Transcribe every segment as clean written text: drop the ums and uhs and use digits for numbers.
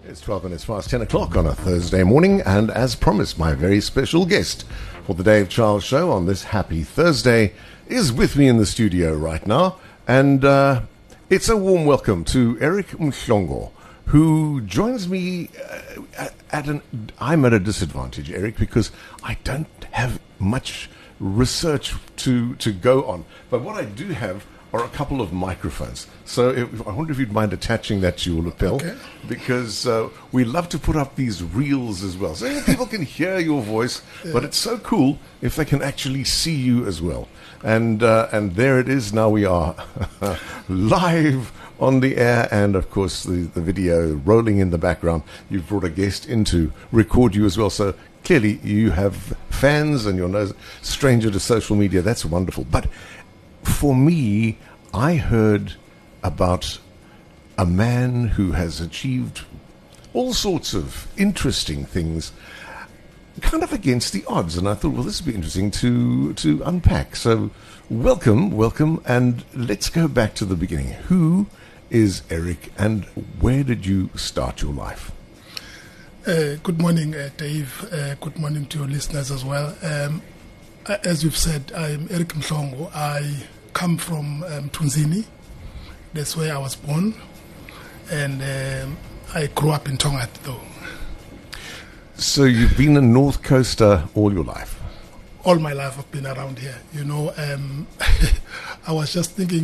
It's 12 minutes past 10 o'clock on a Thursday morning, and as promised, my very special guest for the Dave Charles Show on this happy Thursday is with me in the studio right now, and it's a warm welcome to Eric Mhlongo, who joins me I'm at a disadvantage, Eric, because I don't have much research to go on, but what I do have are a couple of microphones. So I wonder if you'd mind attaching that to your lapel, okay, because we love to put up these reels as well. So people can hear your voice, but it's so cool if they can actually see you as well. And there it is. Now we are live on the air, and of course the video rolling in the background. You've brought a guest in to record you as well. So clearly you have fans and you're no stranger to social media. That's wonderful. But for me, I heard about a man who has achieved all sorts of interesting things, kind of against the odds, and I thought, well, this would be interesting to unpack. So welcome, and let's go back to the beginning. Who is Eric, and where did you start your life? Good morning, Dave. Good morning to your listeners as well. As you've said, I'm Eric Mhlongo. I come from Tunzini. That's where I was born. And I grew up in Tongat, though. So you've been a North Coaster all your life? All my life I've been around here. I was just thinking,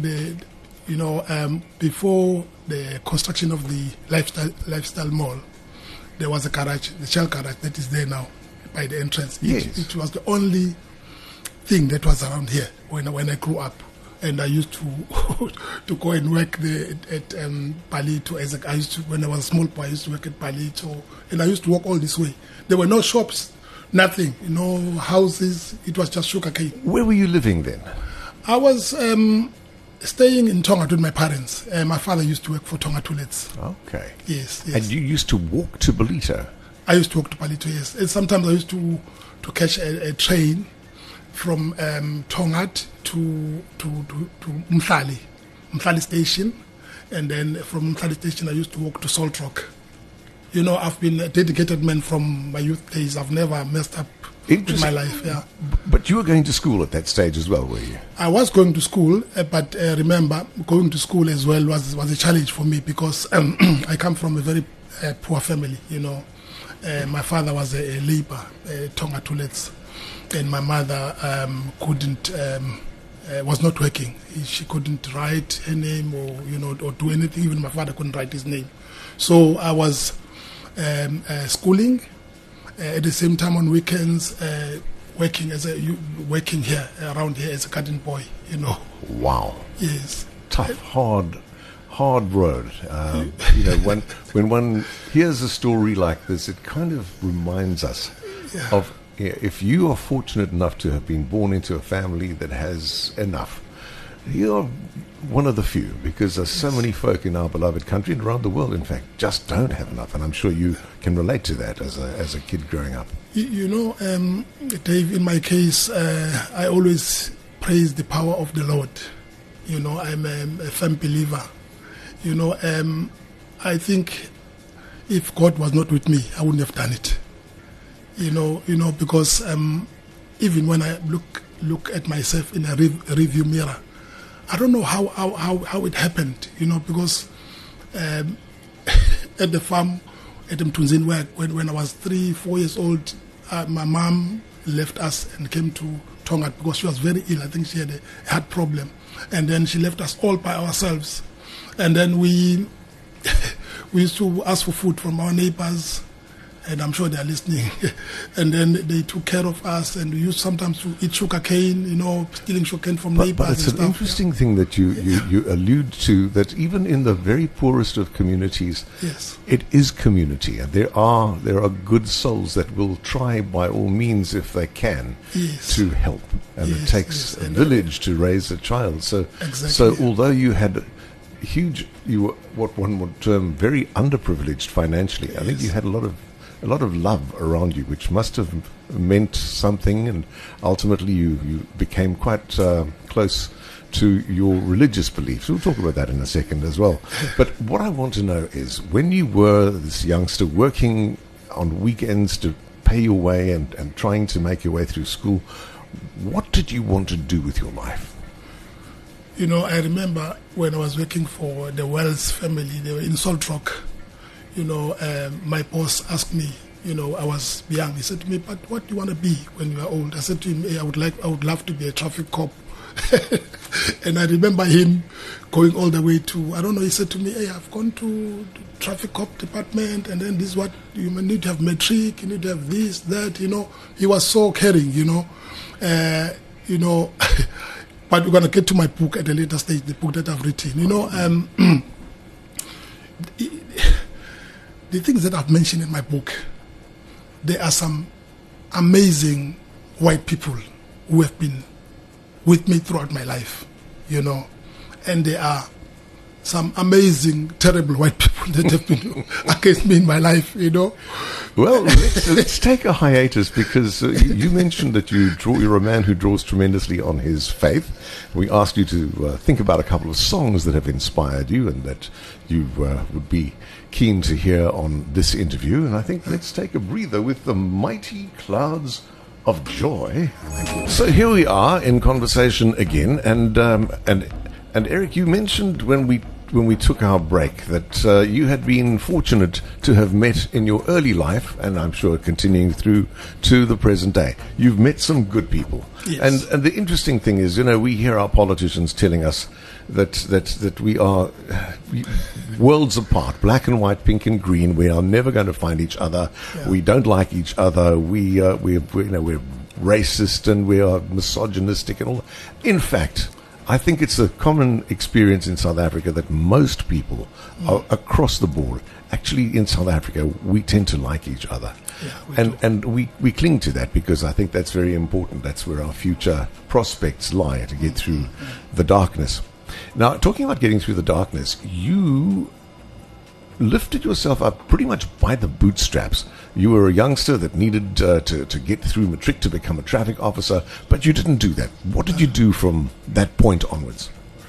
before the construction of the Lifestyle Mall, there was a garage, the Shell garage that is there now by the entrance. Yes. It was the only thing that was around here when I grew up, and I used to go and work there at Palito. When I was a small boy, I used to work at Palito, and I used to walk all this way. There were no shops, nothing, no houses. It was just sugarcane. Where were you living then? I was staying in Tongat with my parents. My father used to work for Tonga Toilets. Okay. Yes. And you used to walk to Palito? I used to walk to Palito, yes. And sometimes I used to catch a train from Tongat to Mhlali Station. And then from Mhlali Station, I used to walk to Salt Rock. I've been a dedicated man from my youth days. I've never messed up in my life. Yeah. But you were going to school at that stage as well, were you? I was going to school, but remember, going to school as well was a challenge for me because I come from a very poor family, My father was a labor, Tonga Toilets, and my mother was not working. She couldn't write her name or do anything. Even my father couldn't write his name. So I was schooling. At the same time on weekends, working here around here as a garden boy, Wow. Yes. Tough, hard road. When one hears a story like this, it kind of reminds us of if you are fortunate enough to have been born into a family that has enough. You're one of the few, because there's so many folk in our beloved country and around the world, in fact, just don't have enough. And I'm sure you can relate to that as a kid growing up. Dave, in my case, I always praise the power of the Lord. I'm a firm believer. I think if God was not with me, I wouldn't have done it. Because even when I look at myself in a review mirror, I don't know how it happened, because at the farm at Mtunzini, when I was 3-4 years old, my mom left us and came to Tongat because she was very ill. I think she had a heart problem. And then she left us all by ourselves. And then we used to ask for food from our neighbors, and I'm sure they're listening. And then they took care of us, and we used sometimes to eat sugar cane, stealing sugar cane from neighbors. But it's an interesting thing that you allude to, that even in the very poorest of communities, yes, it is community, and there are good souls that will try by all means, if they can, to help. And it takes a village to raise a child. So, exactly. So although you had you were what one would term very underprivileged financially, I think you had a lot of love around you, which must have meant something, and ultimately you became quite close to your religious beliefs. We'll talk about that in a second as well. But what I want to know is, when you were this youngster working on weekends to pay your way and trying to make your way through school, what did you want to do with your life? You know, I remember when I was working for the Wells family, they were in Salt Rock. You know, my boss asked me, you know, I was young. He said to me, "But what do you want to be when you are old?" I said to him, "Hey, I would love to be a traffic cop." And I remember him going all the way to, I don't know, he said to me, "Hey, I've gone to the traffic cop department, and then this is what you need to have matric, you need to have this, that," you know. He was so caring, you know. But we're going to get to my book at a later stage, the book that I've written. You know, the things that I've mentioned in my book, there are some amazing white people who have been with me throughout my life, you know, and there are some amazing, terrible white people that have been against me in my life, you know. Well, let's take a hiatus, because you mentioned that you're a man who draws tremendously on his faith. We asked you to think about a couple of songs that have inspired you and that you would be keen to hear on this interview. And I think let's take a breather with the Mighty Clouds of Joy. So here we are in conversation again, and Eric, you mentioned when we took our break that you had been fortunate to have met in your early life, and I'm sure continuing through to the present day, you've met some good people. Yes. And the interesting thing is, you know, we hear our politicians telling us that we are worlds apart, black and white, pink and green. We are never going to find each other. Yeah. We don't like each other. We're racist and we are misogynistic and all. In fact, I think it's a common experience in South Africa that most people are across the board, actually in South Africa, we tend to like each other. Yeah, and we cling to that because I think that's very important. That's where our future prospects lie, to get through the darkness. Now, talking about getting through the darkness, you lifted yourself up pretty much by the bootstraps. You were a youngster that needed to get through matric to become a traffic officer, but you didn't do that. What did you do from that point onwards?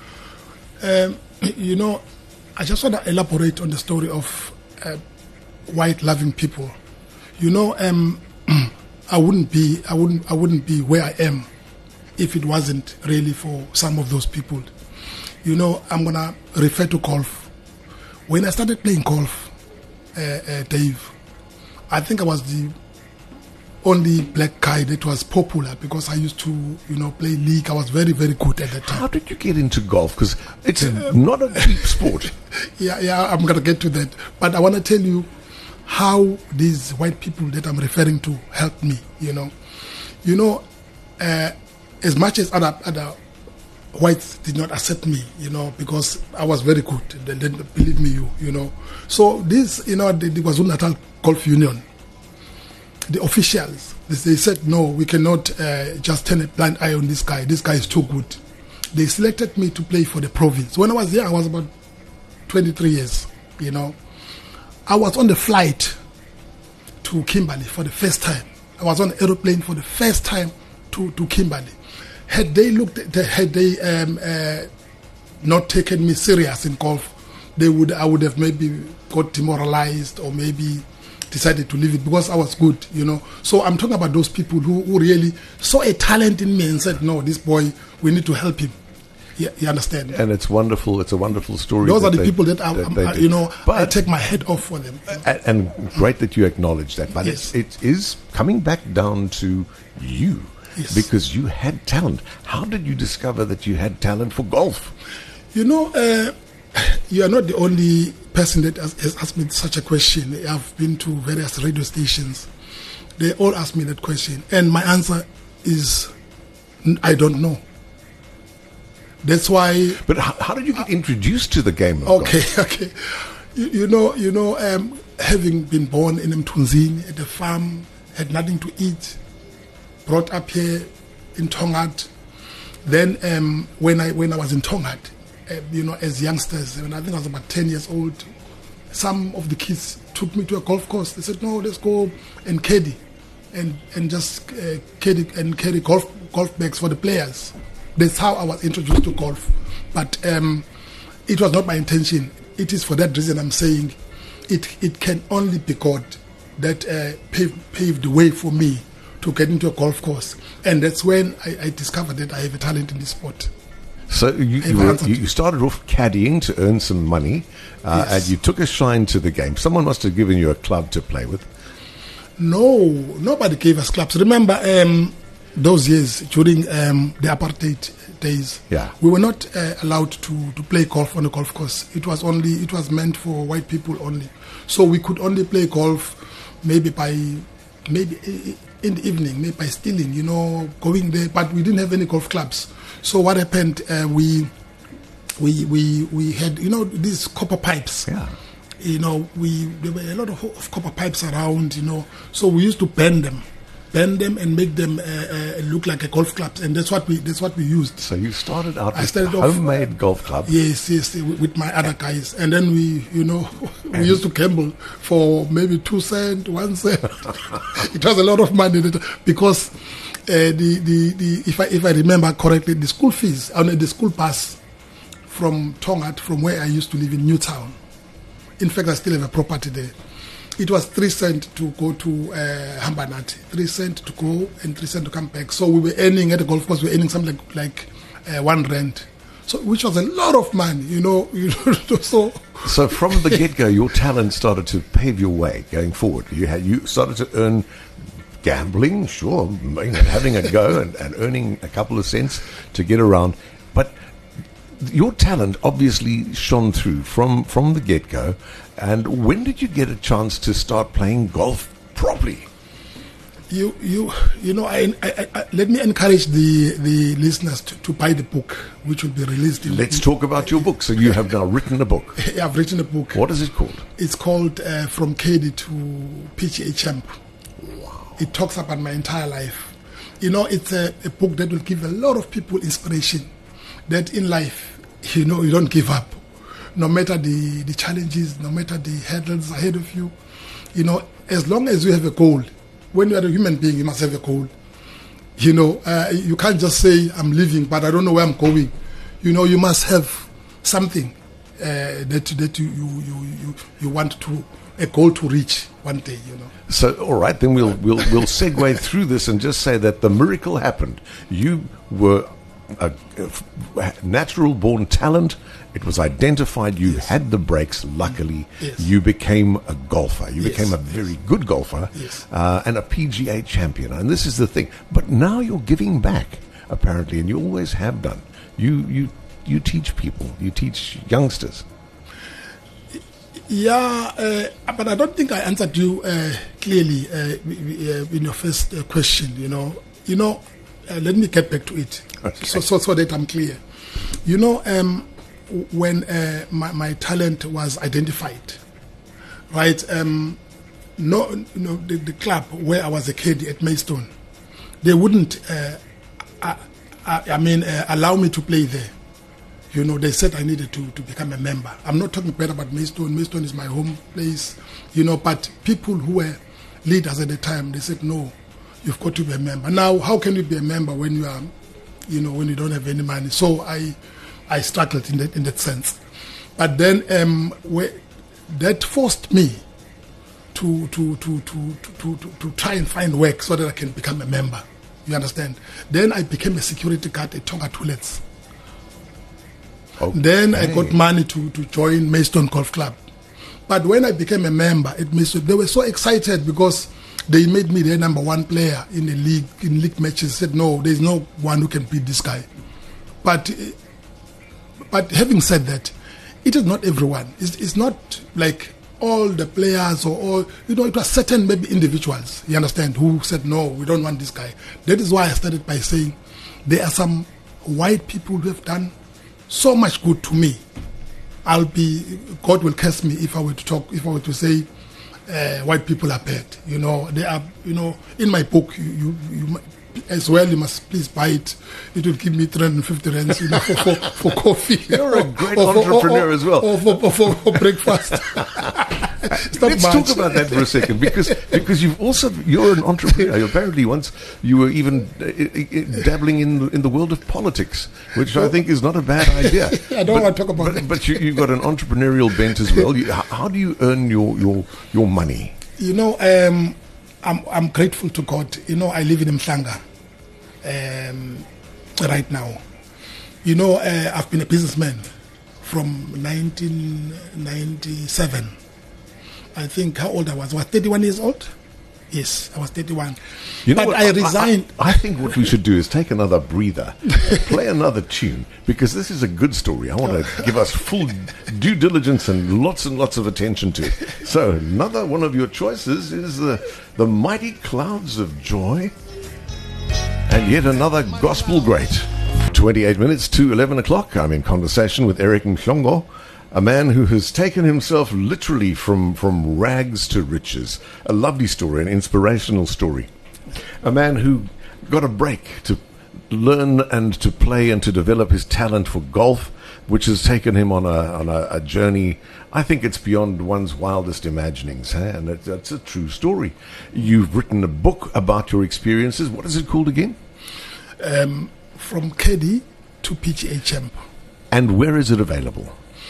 You know, I just want to elaborate on the story of white loving people. You know, I wouldn't be where I am if it wasn't really for some of those people. You know, I'm gonna refer to golf. When I started playing golf, Dave, I think I was the only black guy that was popular because I used to, you know, play league. I was very, very good at that time. How did you get into golf? Because it's not a cheap sport. Yeah, I'm going to get to that. But I want to tell you how these white people that I'm referring to helped me, you know. You know, as much as other whites did not accept me, you know, because I was very good. They didn't believe me, you know. So this, you know, the KwaZulu-Natal Golf Union, the officials, they said, no, we cannot just turn a blind eye on this guy. This guy is too good. They selected me to play for the province. When I was young, I was about 23 years, you know. I was on the flight to Kimberley for the first time. I was on the aeroplane for the first time to Kimberley. Had they not taken me serious in golf, I would have maybe got demoralized or maybe decided to leave it because I was good, you know. So I'm talking about those people who really saw a talent in me and said, no, this boy, we need to help him. You understand? And it's wonderful. It's a wonderful story. Those are the people that you know, I take my head off for them. And great that you acknowledge that. But yes. it is coming back down to you. Yes. Because you had talent. How did you discover that you had talent for golf? You know, you are not the only person that has asked me such a question. I've been to various radio stations. They all ask me that question. And my answer is, I don't know. That's why... But how did you get introduced to the game of golf? Okay. You know, having been born in Mthunzini at the farm, had nothing to eat, brought up here in Tongaat. Then when I was in Tongaat, you know, as youngsters, when I think I was about 10 years old, some of the kids took me to a golf course. They said, no, let's go and caddy and just caddy and carry golf bags for the players. That's how I was introduced to golf. But it was not my intention. It is for that reason I'm saying it can only be God that paved the way for me to get into a golf course. And that's when I discovered that I have a talent in this sport. So you started off caddying to earn some money, Yes. and you took a shine to the game. Someone must have given you a club to play with. No, nobody gave us clubs. Remember those years during the apartheid days, Yeah. we were not allowed to play golf on a golf course. It was meant for white people only. So we could only play golf maybe in the evening, maybe by stealing, going there. But we didn't have any golf clubs. So what happened? We had these copper pipes. Yeah. There were a lot of copper pipes around. So we used to bend them and make them look like a golf club, and that's what we used. So you started out I with started a off, homemade golf club. Yes, with my other guys, and then we used to gamble for maybe 2 cents, 1 cent. It was a lot of money because if I remember correctly, the school fees on the school bus from Tongat, from where I used to live in Newtown. In fact, I still have a property there. It was 3 cents to go to Hambanati, 3 cents to go and 3 cents to come back. So we were earning at the golf course. We were earning something like 1 rand, so which was a lot of money, So from the get-go, your talent started to pave your way going forward. You started to earn gambling, sure, having a go and earning a couple of cents to get around, but your talent obviously shone through from the get-go. And when did you get a chance to start playing golf properly? Let me encourage the listeners to buy the book, which will be released. Let's talk about your book. So you have now written a book. I've written a book. What is it called? It's called From Caddy to PGA Champ. Wow. It talks about my entire life. It's a book that will give a lot of people inspiration that in life, you don't give up. No matter the challenges, no matter the hurdles ahead of you, as long as you have a goal. When you are a human being, you must have a goal. You can't just say, I'm leaving, but I don't know where I'm going. You must have something that you want a goal to reach one day. So, all right, then we'll segue through this and just say that the miracle happened. You were a natural-born talent. It was identified. You had the breaks. Luckily, you became a golfer. You became a very good golfer and a PGA champion. And this is the thing. But now you're giving back, apparently, and you always have done. You teach people. You teach youngsters. Yeah, but I don't think I answered you clearly in your first question. Let me get back to it, okay. so that I'm clear. When my talent was identified, right? The club where I was a caddy at Maidstone, they wouldn't, allow me to play there. They said I needed to become a member. I'm not talking bad about Maidstone. Maidstone is my home place, but people who were leaders at the time, they said, no, you've got to be a member. Now, how can you be a member when you are, when you don't have any money? So I struggled in that sense. But then that forced me to try and find work so that I can become a member. You understand? Then I became a security guard at Tonga Toilets. Okay. Then I got money to join Maidstone Golf Club. But when I became a member at Maidstone, they were so excited because they made me their number one player in the league, in league matches. Said, no, there's no one who can beat this guy. But having said that, it is not everyone. It's not like all the players or all, it was certain maybe individuals, you understand, who said, no, we don't want this guy. That is why I started by saying there are some white people who have done so much good to me. God will curse me if I were to say white people are bad. They are, in my book, as well, you must please buy it. It will give me 350 rands, for coffee. You're a great entrepreneur as well. Or for breakfast. Let's talk about that for a second, because you're an entrepreneur. Apparently, once you were even dabbling in the world of politics, which I think is not a bad idea. I don't want to talk about it. But you've got an entrepreneurial bent as well. How do you earn your money? I'm grateful to God. I live in Mhlanga right now. I've been a businessman from 1997. I think how old I was 31 years old. Yes, I was 31. But I resigned. I think what we should do is take another breather, play another tune, because this is a good story. I want to give us full due diligence and lots of attention to it. So another one of your choices is the Mighty Clouds of Joy, and yet another gospel great. 28 minutes to 11 o'clock. I'm in conversation with Eric Mhlongo, a man who has taken himself literally from rags to riches. A lovely story, an inspirational story. A man who got a break to learn and to play and to develop his talent for golf, which has taken him on a journey. I think it's beyond one's wildest imaginings, and that's a true story. You've written a book about your experiences. What is it called again? From caddy to PGA champ. And where is it available?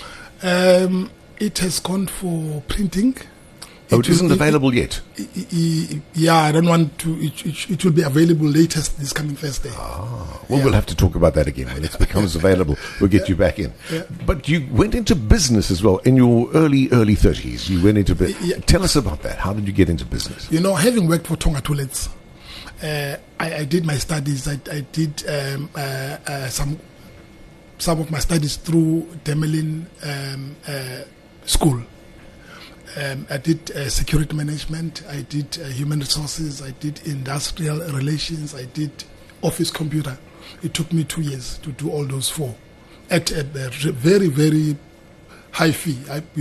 It has gone for printing. It isn't available yet? Yeah, I don't want to. It will be available latest this coming Thursday. We'll have to talk about that again. When it becomes available, we'll get you back in. Yeah. But you went into business as well in your early 30s. You went into business. Yeah. Tell us about that. How did you get into business? Having worked for Tonga Toilets, I did my studies. I did some of my studies through Demelin School. I did security management, I did human resources, I did industrial relations, I did office computer. It took me 2 years to do all those four at a very, very high fee.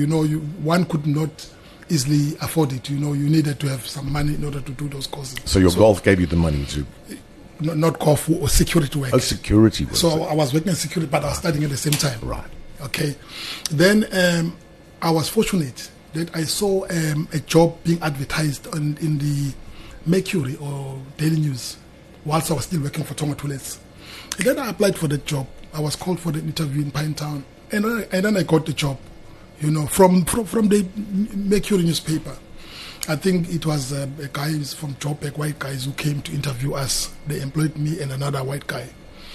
One could not easily afford it. You needed to have some money in order to do those courses. So golf gave you the money to... Not golf, or security work. Oh, security work. So I was working in security, but I was studying at the same time. Right. Okay. Then I was fortunate that I saw a job being advertised in the Mercury or Daily News whilst I was still working for Tonga Toilets. And then I applied for that job. I was called for the interview in Pinetown. And then I got the job, from the Mercury newspaper. I think it was guys from Joburg, white guys, who came to interview us. They employed me and another white guy.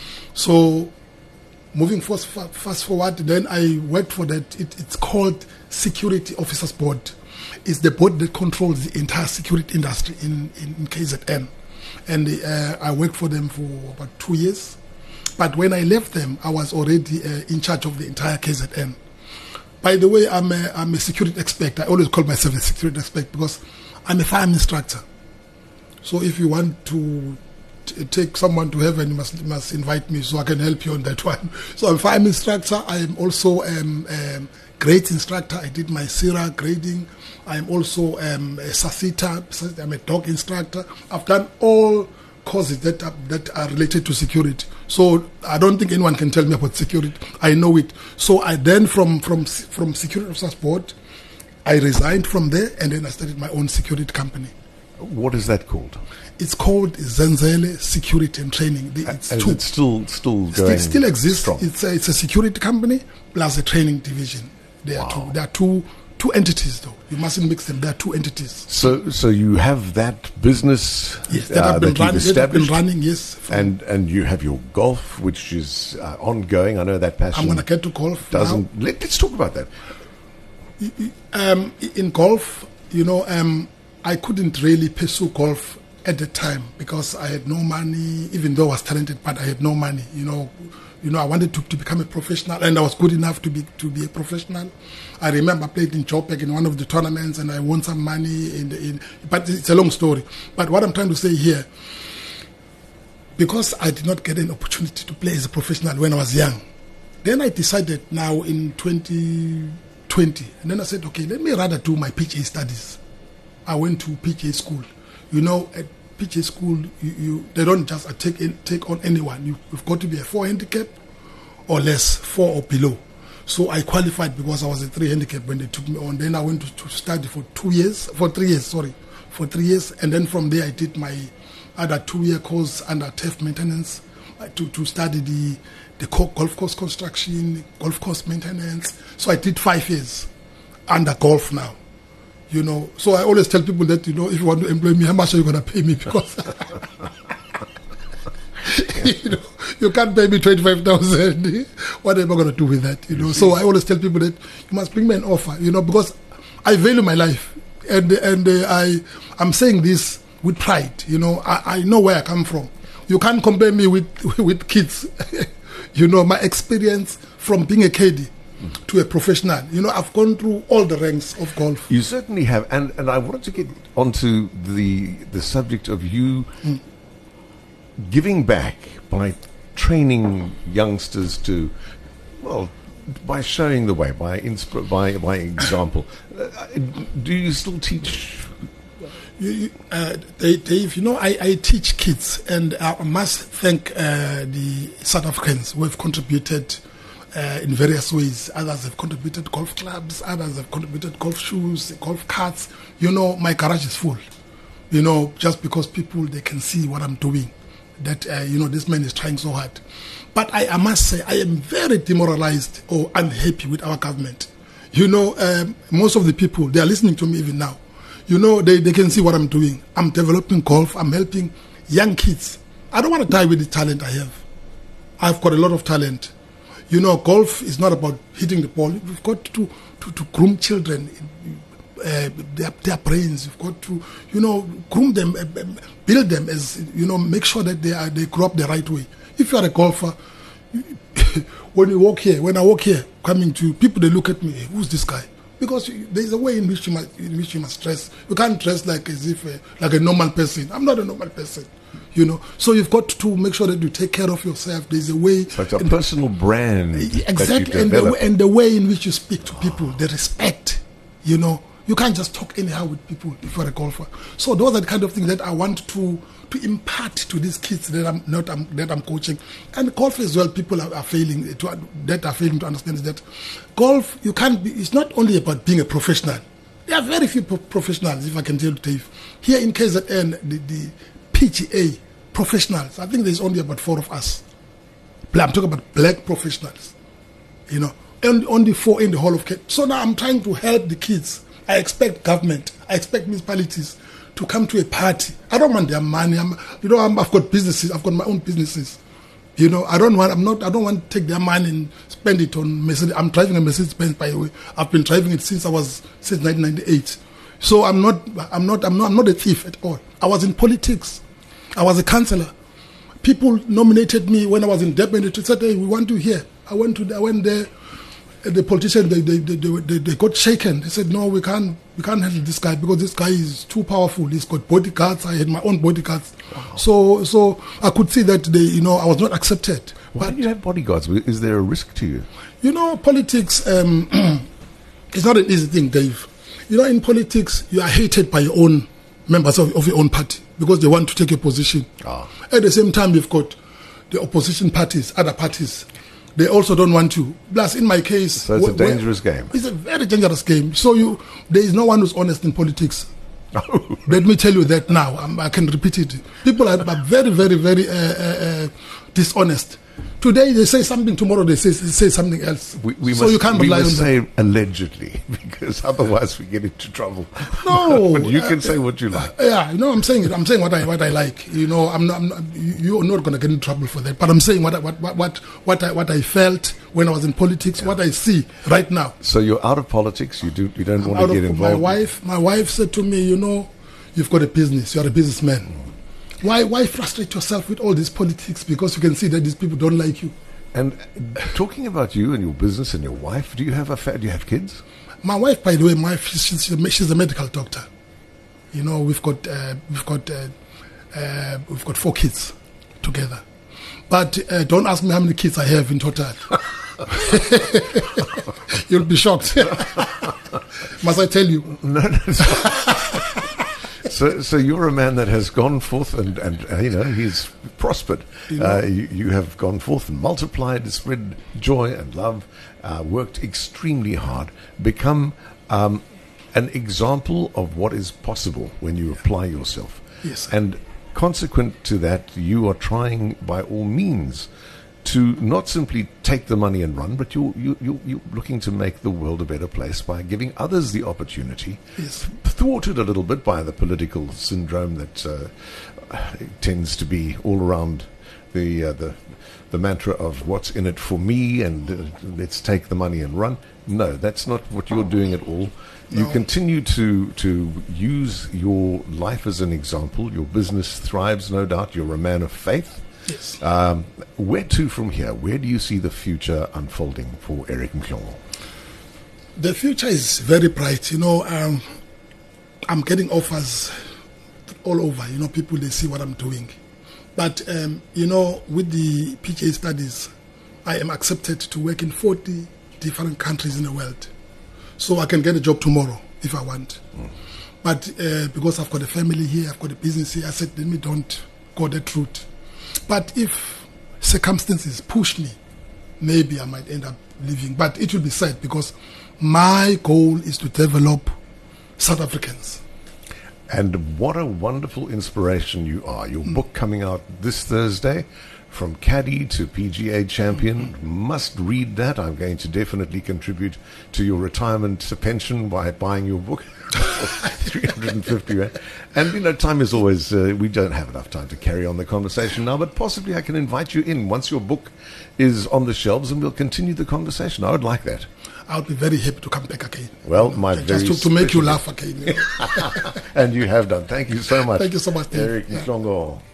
So, moving fast forward, then I worked for that. It's called Security Officers Board. It's the board that controls the entire security industry in KZN. And I worked for them for about 2 years. But when I left them, I was already in charge of the entire KZN. By the way, I'm a security expert. I always call myself a security expert because I'm a firearm instructor. So if you want to take someone to heaven, you must invite me so I can help you on that one. So I'm a firearm instructor. I am also grades instructor. I did my SIRA grading. I'm also a SASITA. I'm a dog instructor. I've done all courses that are related to security. So I don't think anyone can tell me about security. I know it. So I then from Security Officers Board, I resigned from there, and then I started my own security company. What is that called? It's called Zenzele Security and Training. It's still going. It still exists. Strong. It's a security company plus a training division. There are two entities, though. You mustn't mix them. There are two entities. So you have that business that I've been running, yes. And you have your golf, which is ongoing. I know that passion. I'm going to get to golf. Let's talk about that. In golf, I couldn't really pursue golf at the time because I had no money, even though I was talented, but I had no money. I wanted to become a professional, and I was good enough to be a professional. I remember I played in Joburg in one of the tournaments, and I won some money. But it's a long story. But what I'm trying to say here, because I did not get an opportunity to play as a professional when I was young, then I decided now in 2020, and then I said, okay, let me rather do my PGA studies. I went to PGA school. PG school, they don't just take on anyone. You've got to be a 4 handicap or less, 4 or below. So I qualified because I was a 3 handicap when they took me on. Then I went to study for 3 years, and then from there I did my other 2-year course under TEF maintenance to study the golf course construction, golf course maintenance. So I did 5 years under golf now. So I always tell people that, if you want to employ me, how much are you going to pay me? Because you can't pay me 25,000. What am I going to do with that? So I always tell people that you must bring me an offer. Because I value my life, and I'm saying this with pride. I know where I come from. You can't compare me with kids. My experience from being a caddy to a professional. I've gone through all the ranks of golf. You certainly have, and I wanted to get onto the subject of you giving back by training youngsters to, by showing the way, by example. Do you still teach? Dave, I teach kids, and I must thank the South Africans who have contributed in various ways. Others have contributed golf clubs, others have contributed golf shoes, golf carts. My garage is full. Just because people, they can see what I'm doing, that, this man is trying so hard. But I must say, I am very demoralized or unhappy with our government. Most of the people, they are listening to me even now. They can see what I'm doing. I'm developing golf. I'm helping young kids. I don't want to die with the talent I have. I've got a lot of talent. Golf is not about hitting the ball. We've got to groom children, their brains. You've got to, groom them, build them as, make sure that they grow up the right way. If you are a golfer, when I walk here, coming to people, they look at me, who's this guy? Because there's a way in which you must dress. You can't dress like as if like a normal person. I'm not a normal person. So you've got to make sure that you take care of yourself. There's a way. So it's a personal brand. Exactly, and the way in which you speak to people, the respect. You can't just talk anyhow with people if you're a golfer. So those are the kind of things that I want to impart to these kids that I'm coaching. And golf as well, people are failing to understand is that golf, you can't be. It's not only about being a professional. There are very few professionals, if I can tell you, Dave. Here in KZN, the PGA professionals, I think there's only about 4 of us. I'm talking about black professionals, and only 4 in the whole of Cape. So now I'm trying to help the kids. I expect government, I expect municipalities to come to a party. I don't want their money. I've got businesses. I've got my own businesses. I don't want to take their money and spend it on Mercedes. I'm driving a Mercedes-Benz, by the way. I've been driving it since 1998. So I'm not a thief at all. I was in politics. I was a councillor. People nominated me when I was in Durban. They said, "Hey, we want you here." I went there. The politicians, they got shaken. They said, "No, we can't handle this guy because this guy is too powerful. He's got bodyguards." I had my own bodyguards. Wow. So I could see that I was not accepted. Why do you have bodyguards? Is there a risk to you? Politics is not an easy thing, Dave. In politics, you are hated by your own members of your own party because they want to take a position. At the same time, you've got the opposition parties, other parties. They also don't want to. Plus, in my case... So it's a dangerous game. It's a very dangerous game. So there is no one who's honest in politics. Let me tell you that now. I can repeat it. People are very, very, very dishonest. Today they say something, tomorrow they say something else. You can't rely on them. Say allegedly, because otherwise we get into trouble. No, but you can say what you like. I'm saying it. I'm saying what I like. You're not going to get in trouble for that. But I'm saying what I felt when I was in politics, what I see right now. So you're out of politics. You don't want to get involved. My wife said to me, you've got a business. You're a businessman. Why frustrate yourself with all this politics? Because you can see that these people don't like you. And talking about you and your business and your wife, do you have kids? My wife, by the way, she's a medical doctor. We've got 4 kids together. But don't ask me how many kids I have in total. You'll be shocked. Must I tell you? No. So you're a man that has gone forth and he's prospered. You have gone forth and multiplied, spread joy and love, worked extremely hard, become an example of what is possible when you apply yourself. Yes, sir. And consequent to that, you are trying by all means to not simply take the money and run, but you're looking to make the world a better place by giving others the opportunity, Yes. thwarted a little bit by the political syndrome that tends to be all around the mantra of what's in it for me and let's take the money and run. No, that's not what you're doing at all. You continue to use your life as an example. Your business thrives, no doubt. You're a man of faith. Yes. Where to from here? Where do you see the future unfolding for Eric Mhlongo? The future is very bright. I'm getting offers all over. People, they see what I'm doing. But, with the PGA studies, I am accepted to work in 40 different countries in the world. So I can get a job tomorrow if I want. But because I've got a family here, I've got a business here, I said, let me don't go that route. But if circumstances push me, maybe I might end up leaving. But it will be sad because my goal is to develop South Africans. And what a wonderful inspiration you are. Your book coming out this Thursday, From Caddy to PGA Champion. Must read that. I'm going to definitely contribute to your retirement pension by buying your book. 350 Rand. And, time is always, we don't have enough time to carry on the conversation now, but possibly I can invite you in once your book is on the shelves and we'll continue the conversation. I would like that. I would be very happy to come back again. Well, just to make you laugh again. And you have done. Thank you so much. Thank you so much, Dave. Eric Mhlongo.